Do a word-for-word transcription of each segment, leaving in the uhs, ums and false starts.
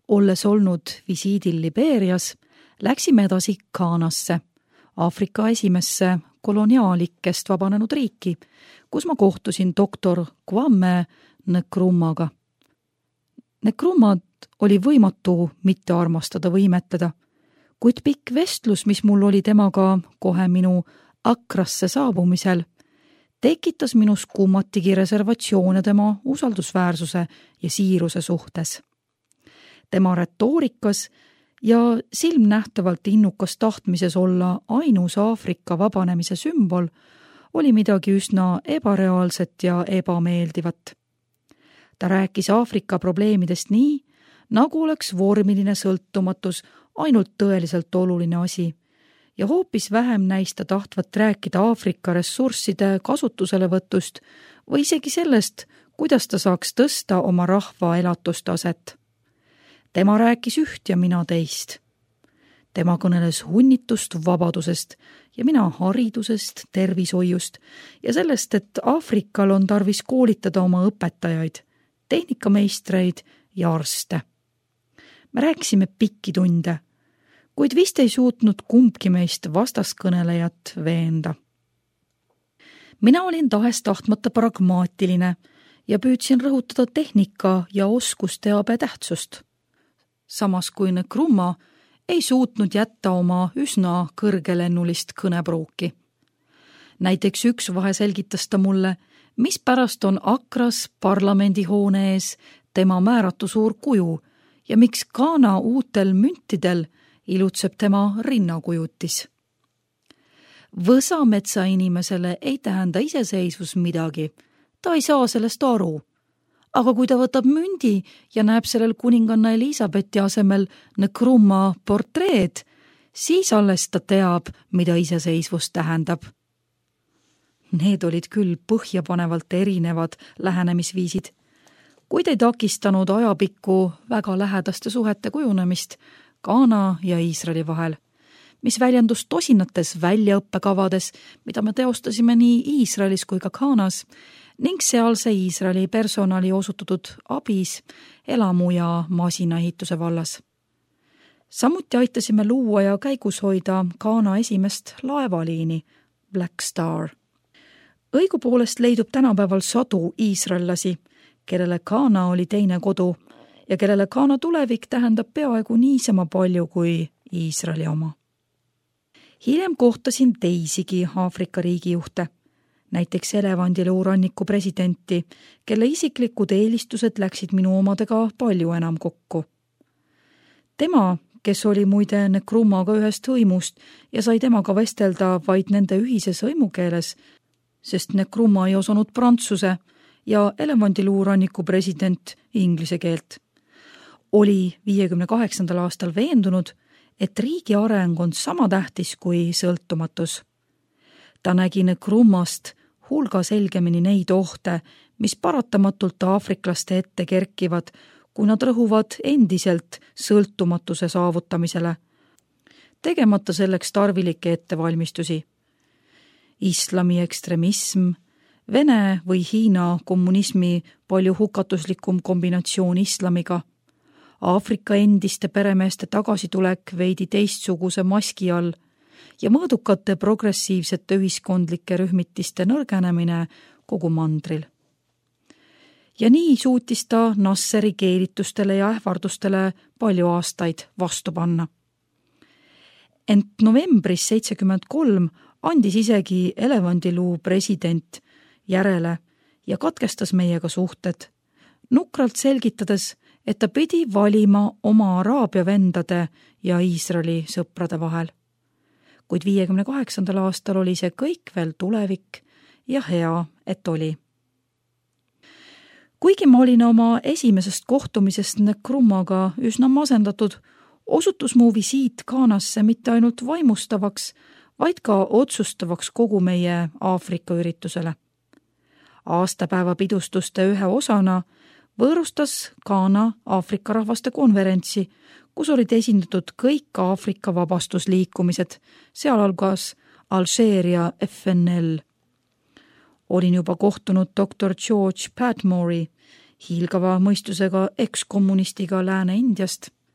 Olles olnud visiidil Liberias, läksime edasi Ghanasse, Aafrika esimesse koloniaalikest vabanenud riiki, kus ma kohtusin doktor Kwame Nkrumah'ga. Nkrumah'd oli võimatu mitte armastada või imetleda, kuid pikk vestlus, mis mul oli temaga kohe minu Accrasse saabumisel, tekitas minus kummatigi reservatsioone tema usaldusväärsuse ja siiruse suhtes. Tema retoorikas ja silmnähtavalt innukas tahtmises olla ainus Aafrika vabanemise sümbol oli midagi üsna ebareaalset ja ebameeldivat. Ta rääkis Aafrika probleemidest nii, nagu oleks vormiline sõltumatus ainult tõeliselt oluline asi ja hoopis vähem näista tahtvat rääkida Aafrika ressursside kasutuselevõtust või isegi sellest, kuidas ta saaks tõsta oma rahva elatustaset. Tema rääkis üht ja mina teist. Tema kõneles hunnitust vabadusest ja mina haridusest, tervishoiust ja sellest, et Aafrikal on tarvis koolitada oma õpetajaid, tehnikameistreid ja arste. Me rääkisime pikki tunde, kuid vist ei suutnud kumbki meist vastaskõnelejat veenda. Mina olin tahes tahtmata pragmaatiline ja püüdsin rõhutada tehnika ja oskusteabe tähtsust. Samas kui Nkrumah ei suutnud jätta oma üsna kõrgelennulist kõnepruuki. Näiteks üks vahe selgitas ta mulle, mis pärast on Accras parlamendihoone ees tema määratu suur kuju ja miks Ghana uutel müntidel ilutseb tema rinnakujutis. Võsametsa inimesele ei tähenda iseseisvus midagi, ta ei saa sellest aru. Aga kui ta võtab mündi ja näeb sellel kuninganna Elisabethi asemel Nkrumah portreed, siis alles ta teab, mida iseseisvus tähendab. Need olid küll põhjapanevalt erinevad lähenemisviisid, kuid ei takistanud ajapikku väga lähedaste suhete kujunemist Ghana ja Iisraeli vahel, mis väljendus tosinates väljaõppekavades, mida me teostasime nii Iisraelis kui ka Ghanas, ning sealse Iisraeli personali osututud abis elamu- ja masinaehituse vallas. Samuti aitasime luua ja käigus hoida Ghana esimest laevaliini, Black Star. Õigupoolest leidub tänapäeval sadu iisraellasi, kellele Ghana oli teine kodu ja kellele Ghana tulevik tähendab peaaegu niisama palju kui Iisraeli oma. Hiljem kohtasin teisigi Aafrika riigijuhte, näiteks Elevandiluuranniku presidenti, kelle isiklikud eelistused läksid minu omadega palju enam kokku. Tema, kes oli muide Nkrumah'ga ühest hõimust ja sai temaga vestelda vaid nende ühises hõimukeeles, sest Nkrumah ei osanud prantsuse ja Elevandiluuranniku president inglise keelt, oli viiekümne kaheksandal aastal veendunud, et riigi areng on sama tähtis kui sõltumatus. Ta nägi Nkrumah'st hulga selgemini neid ohte, mis paratamatult aafriklaste ette kerkivad, kui nad rõhuvad endiselt sõltumatuse saavutamisele, tegemata selleks tarvilikke ettevalmistusi. Islami ekstremism, Vene või Hiina kommunismi palju hukatuslikum kombinatsioon islamiga, Aafrika endiste peremeeste tagasitulek veidi teistsuguse maski all ja mõõdukate progressiivsete ühiskondlike rühmitiste nõrgenemine kogu mandril. Ja nii suutis ta Nasseri keelitustele ja ähvardustele palju aastaid vastu panna. Ent novembris seitsekümmend kolm andis isegi Elevandiluu president järele ja katkestas meiega suhted, nukralt selgitades, et ta pidi valima oma Araabia vendade ja Iisraeli sõprade vahel. Kuid viiekümne kaheksandal aastal oli see kõik veel tulevik ja hea, et oli. Kuigi ma olin oma esimesest kohtumisest Nkrumah'ga üsna masendatud, osutus mu visiit Ghanasse mitte ainult vaimustavaks, vaid ka otsustavaks kogu meie Aafrika üritusele. Aastapäeva pidustuste ühe osana võõrustas Ghana Aafrika rahvaste konverentsi, kus olid esindatud kõik Aafrika vabastusliikumised, sealhulgas Alžeeria F N L. Olin juba kohtunud doktor George Padmore'i, hiilgava mõistusega ekskommunistiga Lääne-Indiast,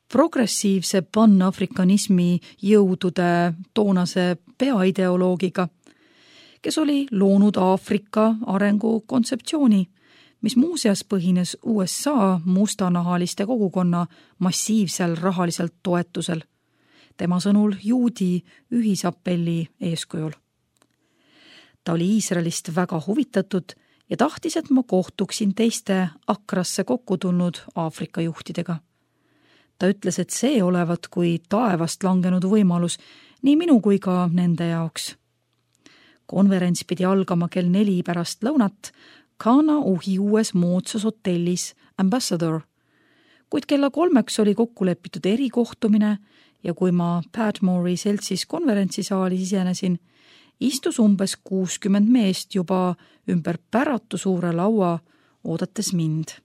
progressiivse panafrikanismi jõudude toonase peaideoloogiga, kes oli loonud Aafrika arengu kontseptsiooni, mis muuseas põhines U S A mustanahaliste kogukonna massiivsel rahalisel toetusel, tema sõnul juudi ühisapelli eeskujul. Ta oli Iisraelist väga huvitatud ja tahtis, et ma kohtuksin teiste Akrasse kokku tulnud Aafrika juhtidega. Ta ütles, et see olevat kui taevast langenud võimalus nii minu kui ka nende jaoks. Konverents pidi algama kell neli pärast lõunat Ghana uhi uues moodsas hotellis Ambassador, kuid kella kolmeks oli kokku lepitud erikohtumine ja kui ma Padmore'i seltsis konverentsisaali sisenesin, istus umbes kuuskümmend meest juba ümber päratu suure laua, oodates mind.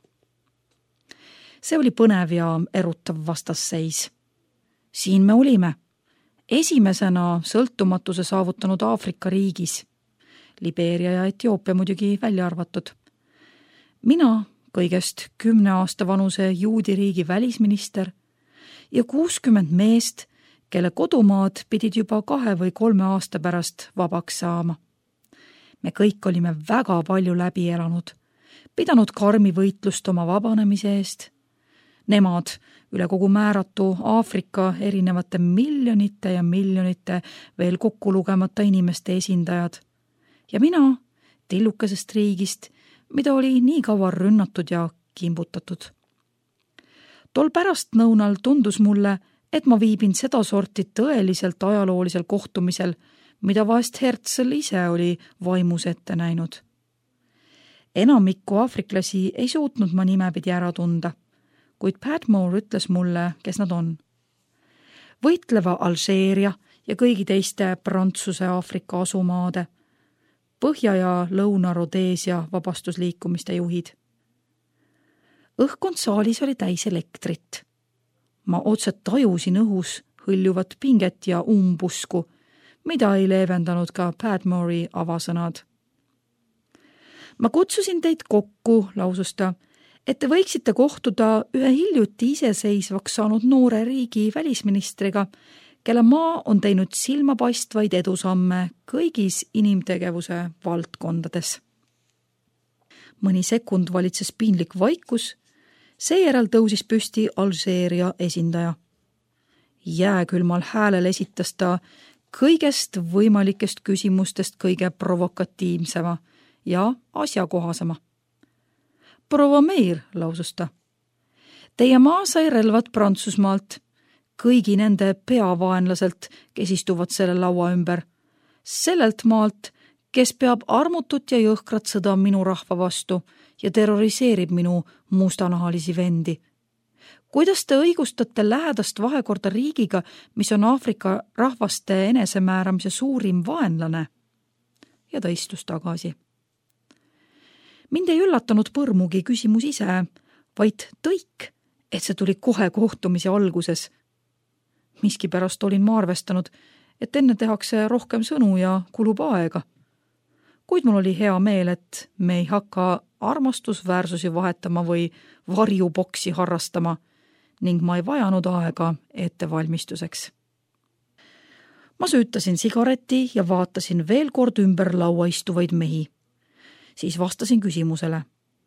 See oli põnev ja erutav vastasseis. Siin me olime, esimesena sõltumatuse saavutanud Aafrika riigis, Libeeria ja Etioopia muidugi välja arvatud. Mina, kõigest kümne aasta vanuse juudi riigi välisminister ja kuuskümmend meest, kelle kodumaad pidid juba kahe või kolme aasta pärast vabaks saama. Me kõik olime väga palju läbi elanud, pidanud karmi võitlust oma vabanemise eest. Nemad, üle kogu määratu Aafrika erinevate miljonite ja miljonite veel kokku lugemata inimeste esindajad. Ja mina tillukesest riigist, mida oli nii kaua rünnatud ja kimbutatud. Tol pärast nõunal tundus mulle, et ma viibin seda sorti tõeliselt ajaloolisel kohtumisel, mida vahest Herzl ise oli vaimus ette näinud. Enamikku aafriklasi ei suutnud ma nimepidi ära tunda, kuid Padmore ütles mulle, kes nad on. Võitleva Alžeeria ja kõigi teiste Prantsuse Aafrika asumaade, Põhja- ja Lõuna-Rodeesia vabastusliikumiste juhid. Õhkkond saalis oli täis elektrit. Ma otse tajusin õhus hõljuvat pinget ja umbusku, mida ei leevendanud ka Padmore'i avasõnad. Ma kutsusin teid kokku, lausus ta, et te võiksite kohtuda ühe hiljuti iseseisvaks saanud noore riigi välisministriga, kelle maa on teinud silmapaistvaid edusamme kõigis inimtegevuse valdkondades. Mõni sekund valitses piinlik vaikus, seejärel tõusis püsti Alžeeria esindaja. Jääkülmal häälel esitas ta kõigest võimalikest küsimustest kõige provokatiivsema ja asjakohasema. Proua Meir, lausus ta. Teie maa sai relvad Prantsusmaalt, kõigi nende peavaenlaselt, kes istuvad selle laua ümber. Sellelt maalt, kes peab armutut ja jõhkrat sõda minu rahva vastu ja terroriseerib minu mustanahalisi vendi. Kuidas te õigustate lähedast vahekorda riigiga, mis on Aafrika rahvaste enesemääramise suurim vaenlane? Ja ta istus tagasi. Mind ei üllatanud põrmugi küsimus ise, vaid tõik, et see tuli kohe kohtumise alguses. Miskipärast olin ma arvestanud, et enne tehakse rohkem sõnu ja kulub aega. Kuid mul oli hea meel, et me ei hakka armastusväärsusi vahetama või varjuboksi harrastama ning ma ei vajanud aega ettevalmistuseks. Ma süütasin sigareti ja vaatasin veel kord ümber laua istuvaid mehi. Siis vastasin küsimusele.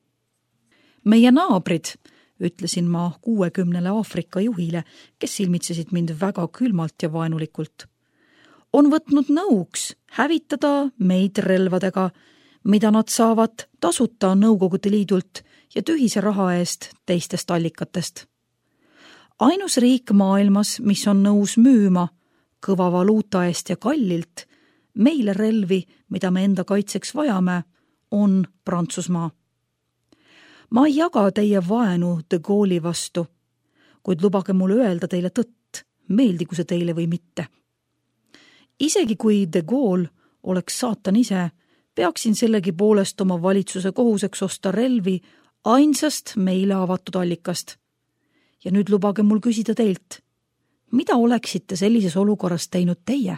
Meie naabrid, ütlesin ma kuuekümnele Aafrika juhile, kes silmitsesid mind väga külmalt ja vaenulikult, on võtnud nõuks hävitada meid relvadega, mida nad saavad tasuta Nõukogude Liidult ja tühise raha eest teistest allikatest. Ainus riik maailmas, mis on nõus müüma kõva valuuta eest ja kallilt meile relvi, mida me enda kaitseks vajame, on Prantsusmaa. Ma ei jaga teie vaenu de Gaulle'i vastu, kuid lubage mulle öelda teile tõtt, meeldigu see teile või mitte. Isegi kui de Gaulle oleks saatan ise, peaksin sellegi poolest oma valitsuse kohuseks osta relvi ainsast meile avatud allikast. Ja nüüd lubage mul küsida teilt, mida oleksite sellises olukorras teinud teie?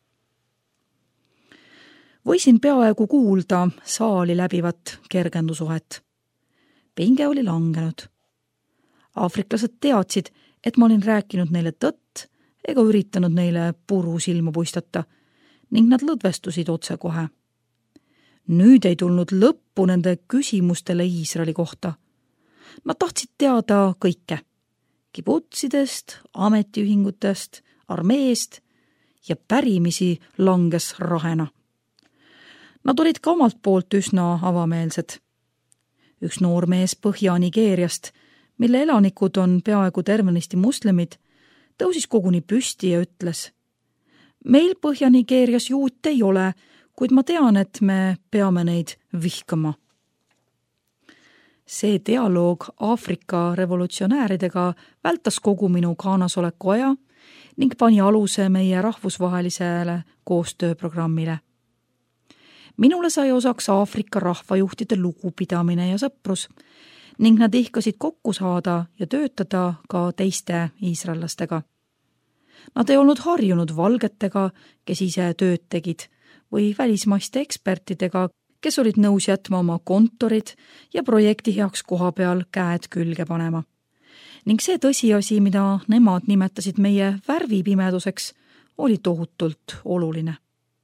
Võisin peaaegu kuulda saali läbivat kergendusuhet. Pinge oli langenud. Aafriklased teadsid, et ma olin rääkinud neile tõtt ega üritanud neile puru silma puistata ning nad lõdvestusid otsekohe. Nüüd ei tulnud lõppu nende küsimustele Iisraeli kohta. Nad tahtsid teada kõike. Kibutsidest, ametiühingutest, armeest ja pärimisi langes rahena. Nad olid ka omalt poolt üsna avameelsed. Üks noor mees Põhja-Nigeeriast, mille elanikud on peaaegu tervenisti moslemid, tõusis koguni püsti ja ütles: meil Põhja-Nigeerias juute ei ole, kuid ma tean, et me peame neid vihkama. See dialoog Aafrika revolutsionääridega vältas kogu minu Ghanas oleku aja ning pani aluse meie rahvusvahelisele koostööprogrammile. Minule sai osaks Aafrika rahvajuhtide lugupidamine ja sõprus ning nad ihkasid kokku saada ja töötada ka teiste iisraellastega. Nad ei olnud harjunud valgetega, kes ise tööd tegid, või välismaiste ekspertidega, kes olid nõus jätma oma kontorid ja projekti heaks koha peal käed külge panema. Ning see tõsiasi, mida nemad nimetasid meie värvipimeduseks, oli tohutult oluline.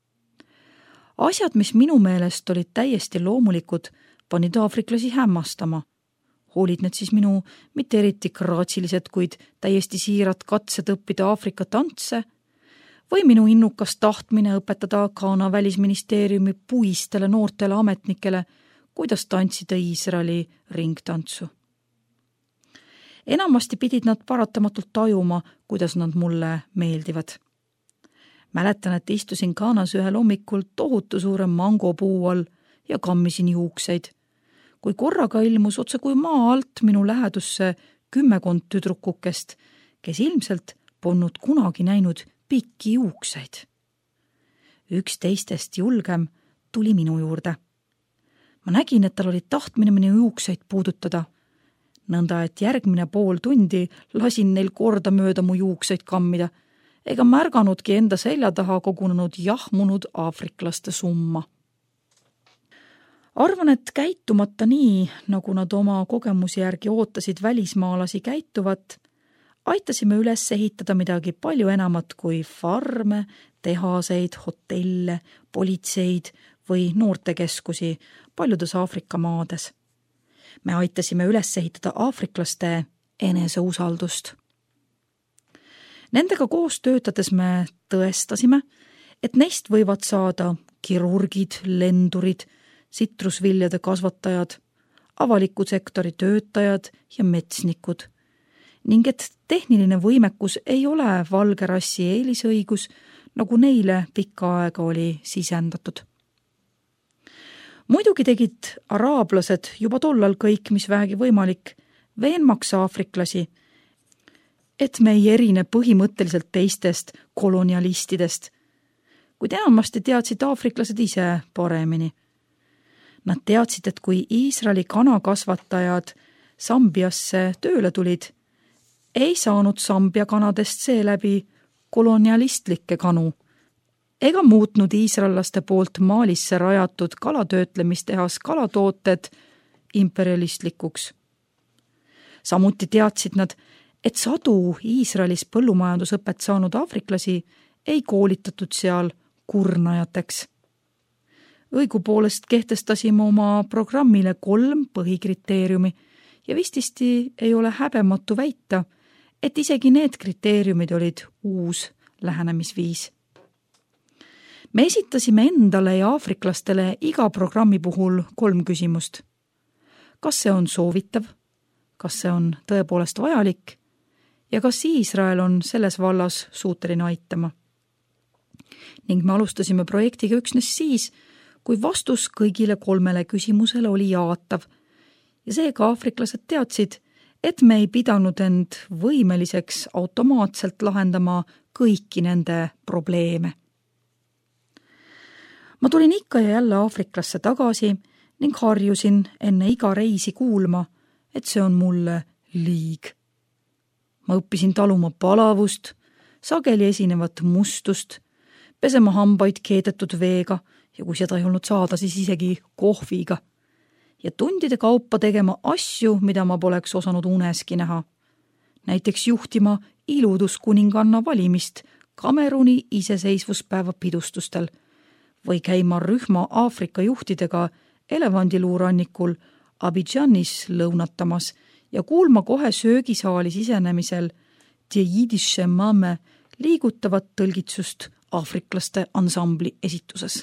Asjad, mis minu meelest olid täiesti loomulikud, panid aafriklasi hämmastama. Olid need siis minu mitte eriti graatsilised, kuid täiesti siirad katsed õppida Aafrika tantse või minu innukas tahtmine õpetada Ghana välisministeeriumi puistele noortele ametnikele, kuidas tantsida Iisraeli ringtantsu. Enamasti pidid nad paratamatult tajuma, kuidas nad mulle meeldivad. Mäletan, et istusin Ghanas ühel hommikul tohutu suure mangopuu all ja kammisin juukseid, kui korraga ilmus otse kui maa alt minu lähedusse kümmekond tüdrukukest, kes ilmselt polnud kunagi näinud pikki juukseid. Üks teistest julgem tuli minu juurde. Ma nägin, et tal oli tahtmine minu juukseid puudutada, nõnda et järgmine pool tundi lasin neil korda mööda mu juukseid kammida, ega märganudki enda selja taha kogunenud jahmunud aafriklaste summa. Arvan, et käitumata nii, nagu nad oma kogemusi järgi ootasid välismaalasi käituvat, aitasime üles ehitada midagi palju enamat kui farme, tehaseid, hotelle, politseid või noortekeskusi paljudes Aafrika maades. Me aitasime üles ehitada aafriklaste eneseusaldust. Nendega koos töötades me tõestasime, et neist võivad saada kirurgid, lendurid, sitrusviljade kasvatajad, avaliku sektori töötajad ja metsnikud ning et tehniline võimekus ei ole valge rassi eelisõigus, nagu neile pikka aega oli sisendatud. Muidugi tegid araablased juba tollal kõik, mis vähegi võimalik, veenmaks aafriklasi, et me ei erine põhimõtteliselt teistest kolonialistidest, kuid enamasti teadsid aafriklased ise paremini. Nad teadsid, et kui Iisraeli kanakasvatajad Sambiasse tööle tulid, ei saanud Sambia kanadest seeläbi kolonialistlikke kanu ega muutnud iisraellaste poolt Maalisse rajatud kalatöötlemistehas kalatooted imperialistlikuks. Samuti teadsid nad, et sadu Iisraelis põllumajandusõpet saanud aafriklasi ei koolitatud seal kurnajateks. Õigupoolest kehtestasime oma programmile kolm põhikriteeriumi ja vististi ei ole häbematu väita, et isegi need kriteeriumid olid uus lähenemisviis. Me esitasime endale ja aafriklastele iga programmi puhul kolm küsimust. Kas see on soovitav? Kas see on tõepoolest vajalik? Ja kas Iisrael on selles vallas suuteline aitama? Ning me alustasime projektiga üksnes siis, kui vastus kõigile kolmele küsimusele oli jaatav ja seega aafriklased teadsid, et me ei pidanud end võimeliseks automaatselt lahendama kõiki nende probleeme. Ma tulin ikka ja jälle Aafriklasse tagasi ning harjusin enne iga reisi kuulma, et see on mulle liig. Ma õppisin taluma palavust, sageli esinevat mustust, pesema hambaid keedetud veega ja kui seda ei olnud saada, siis isegi kohviga. Ja tundide kaupa tegema asju, mida ma poleks osanud uneski näha. näiteks juhtima iluduskuninganna valimist Kameruni iseseisvuspäeva pidustustel või käima rühma Aafrika juhtidega elevandiluurannikul Abidjanis lõunatamas ja kuulma kohe söögisaali sisenemisel Die Jiddische Mame liigutavat tõlgitsust aafriklaste ansambli esituses.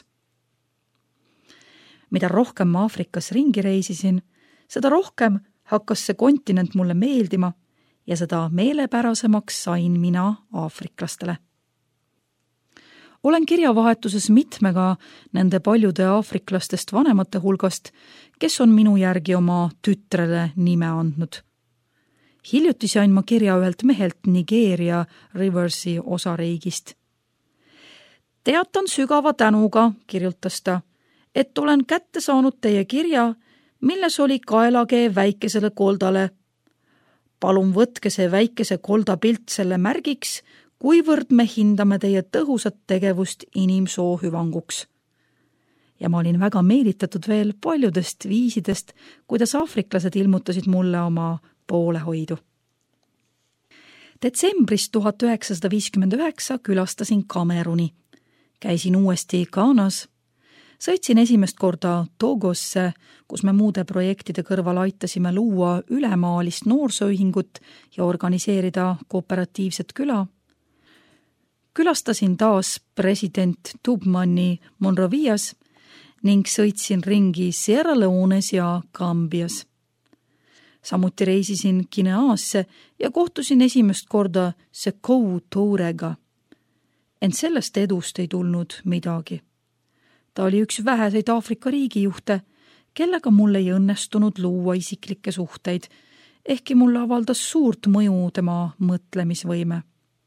Mida rohkem ma Aafrikas ringi reisisin, seda rohkem hakkas see kontinent mulle meeldima ja seda meelepärasemaks sain mina aafriklastele. Olen kirjavahetuses mitmega nende paljude aafriklastest vanemate hulgast, kes on minu järgi oma tütrele nime andnud. Hiljuti sain ma kirja ühelt mehelt Nigeeria Riversi osariigist. Teatan sügava tänuga, kirjutas ta, et olen kätte saanud teie kirja, milles oli kaelakee väikesele koldale. Palun võtke see väikese kolda pilt selle märgiks, kuivõrd me hindame teie tõhusat tegevust inimsoo hüvanguks. Ja ma olin väga meelitatud veel paljudest viisidest, kuidas aafriklased ilmutasid mulle oma poolehoidu. Detsembris tuhat üheksasada viiskümmend üheksa külastasin Kameruni. Käisin uuesti Ghanas. Sõitsin esimest korda Togosse, kus me muude projektide kõrval aitasime luua ülemaalist noorsooühingut ja organiseerida kooperatiivset küla. Külastasin taas president Tubmani Monrovias ning sõitsin ringi Sierra Leones ja Gambias. Samuti reisisin Guineaasse ja kohtusin esimest korda Sekou Tourega. Ent sellest edust ei tulnud midagi. Ta oli üks väheseid Aafrika riigijuhte, kellega mul ei õnnestunud luua isiklikke suhteid, ehkki mulle avaldas suurt mõju tema mõtlemisvõime.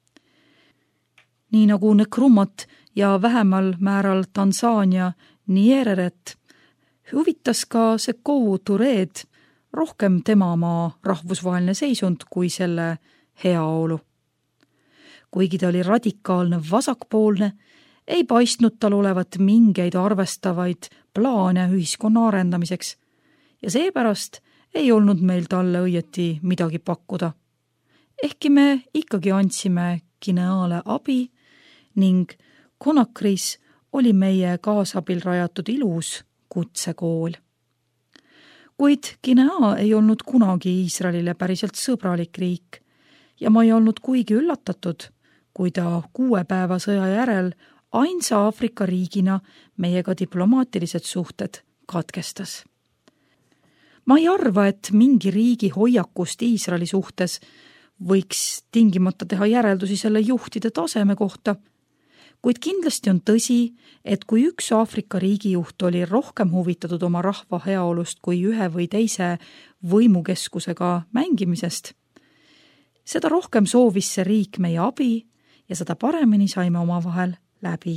Nii nagu Nkrummat ja vähemal määral Tansaania Nyereret, huvitas ka Sekou Toured rohkem tema maa rahvusvaheline seisund kui selle heaolu. Kuigi ta oli radikaalne vasakpoolne, ei paistnud tal olevat mingeid arvestavaid plaane ühiskonna arendamiseks ja seepärast ei olnud meil talle õieti midagi pakkuda. Ehkki me ikkagi andsime Guineale abi ning Conakris oli meie kaasabil rajatud ilus kutsekool. Kuid Guinea ei olnud kunagi Iisraelile päriselt sõbralik riik ja ma ei olnud kuigi üllatatud, kui ta kuue päeva sõja järel ainsa Aafrika riigina meiega diplomaatilised suhted katkestas. Ma ei arva, et mingi riigi hoiakust Iisraeli suhtes võiks tingimata teha järeldusi selle juhtide taseme kohta, kuid kindlasti on tõsi, et kui üks Aafrika riigijuht oli rohkem huvitatud oma rahva heaolust kui ühe või teise võimukeskusega mängimisest, seda rohkem soovis see riik meie abi ja seda paremini saime omavahel läbi.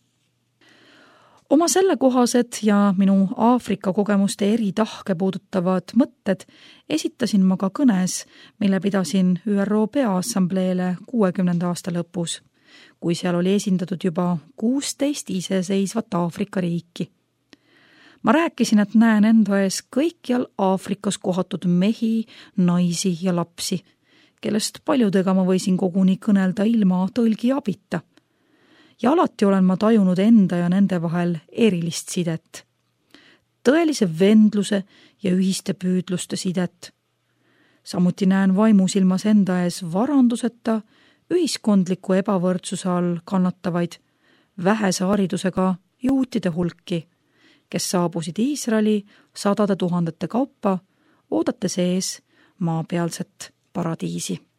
Oma sellekohased ja minu Aafrika kogemuste eri tahke puudutavad mõtted esitasin ma ka kõnes, mille pidasin Ü R O Peaassambleele kuuekümnenda aasta lõpus, kui seal oli esindatud juba kuusteist iseseisvat Aafrika riiki. Ma rääkisin, et näen enda ees kõikjal Aafrikas kohatud mehi, naisi ja lapsi, kellest paljudega ma võisin koguni kõnelda ilma tõlgi abita. Ja alati olen ma tajunud enda ja nende vahel erilist sidet. Tõelise vendluse ja ühiste püüdluste sidet. Samuti näen vaimusilmas enda ees varanduseta, ühiskondliku ebavõrdsuse all kannatavaid, vähese haridusega juutide hulki, kes saabusid Iisraeli sadade tuhandete kaupa, oodates ees maapealset paradiisi.